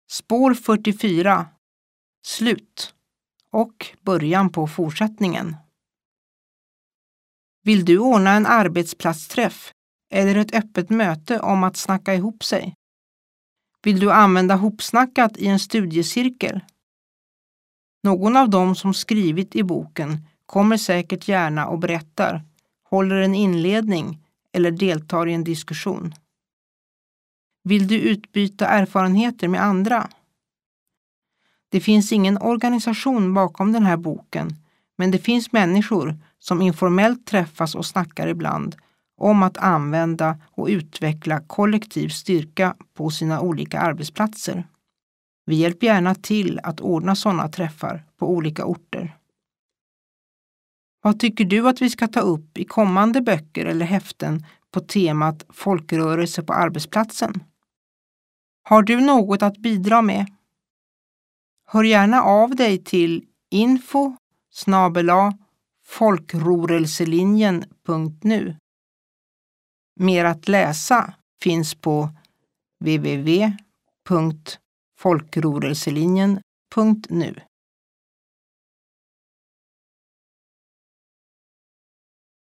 Spår 44. Slut och början på fortsättningen. Vill du ordna en arbetsplatsträff eller ett öppet möte om att snacka ihop sig? Vill du använda hopsnackat i en studiecirkel? Någon av dem som skrivit i boken kommer säkert gärna och berättar, håller en inledning eller deltar i en diskussion. Vill du utbyta erfarenheter med andra? Det finns ingen organisation bakom den här boken, men det finns människor som informellt träffas och snackar ibland om att använda och utveckla kollektiv styrka på sina olika arbetsplatser. Vi hjälper gärna till att ordna sådana träffar på olika orter. Vad tycker du att vi ska ta upp i kommande böcker eller häften på temat folkrörelse på arbetsplatsen? Har du något att bidra med? Hör gärna av dig till info@folkrorelselinjen.nu. Mer att läsa finns på www.folkrorelselinjen.nu.